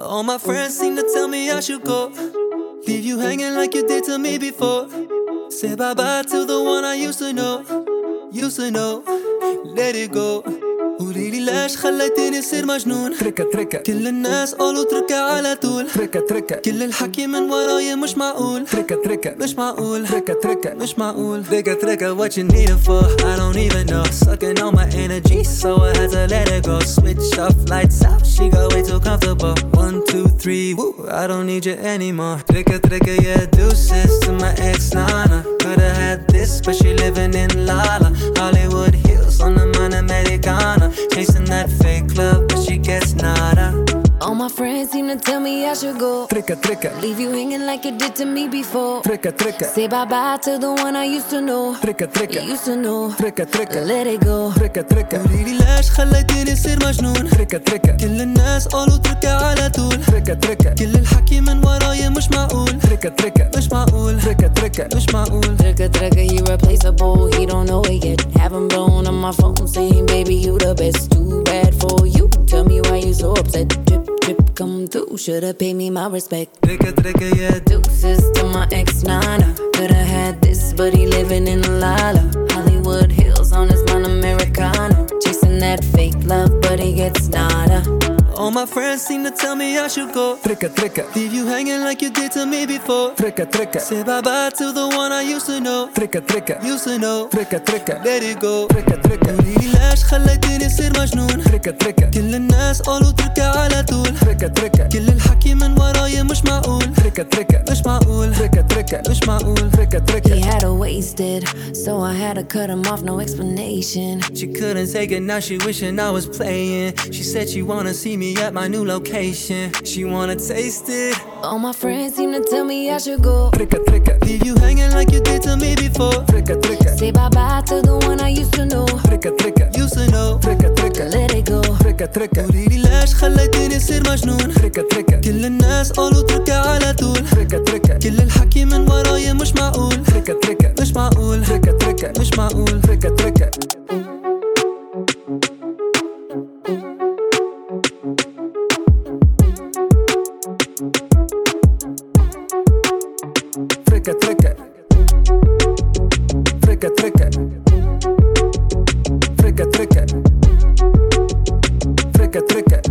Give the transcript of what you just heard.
All my friends seem to tell me I should go, leave you hanging like you did to me before. Say bye-bye to the one I used to know, let it go. قوليلي لاش خليتيني صير مجنون. تركة كل الناس قالوا تركة على طول. تركة كل الحكي من ورايا مش معقول. تركة مش معقول. تركة مش معقول. تركة what you need it for, I don't even know. Sucking on my energy so I had to let it go. Switch off, lights out, she got way too comfortable. 1, 2, 3, woo, I don't need you anymore. Tricka, yeah, deuces to my ex Nana. Could've had this, but she living in Lala. Hollywood Hills on the Monamericana. Chasing that fake love, but she gets nada. All my friends seem to tell me I should go. Tricka, leave you hanging like you did to me before. Tricka, say bye-bye to the one I used to know. Tricka, you used to know. Tricka, let it go. Tricka, قوليلي لاش خليتيني صير مجنون. Tricka, كل الناس قالوا تركة على طول. Tricka, كل الحكي من ورايا مش معقول. Tricka, مش معقول. Tricka, مش معقول. Tricka, he replaceable, he don't know it yet. Have him blown on my phone saying baby you the best. Too bad for you, tell me why you so upset. Drip, come through, should've paid me my respect. Tricka, yeah, deuces to my ex Nana. Could've had this, but he living in Lala. Hollywood Hills on his Monamericana. Chasing that fake love, but he gets nada. All my friends seem to tell me I should go. Tricka, leave you hanging like you did to me before. Tricka, say bye-bye to the one I used to know. Tricka, used to know. Tricka, let it go. Tricka, قوليلي لاش خليتيني صير مجنون. Tricka, كل الناس قالوا تركة على طول. Tricka, كل الحكي من ورايا مش معقول. Tricka, مش معقول. Tricka, مش معقول. Tricka. He had her wasted, so I had to cut him off, no explanation. She couldn't take it, now she wishing I was playing. She said she wanna see me at my new location. She wanna taste it. All my friends seem to tell me I should go. Tricka, leave you hanging like you did to me before. Tricka, say bye-bye to the one I used to know. Tricka, used to know. Tricka, let it go. Tricka, قوليلي لاش خليتيني صير مجنون. Tricka, كل الناس قالوا تركة على طول. Tricka, كل الحكي من ورايا مش معقول. Tricka, مش معقول. Tricka, مش معقول. Tricka. Tricka.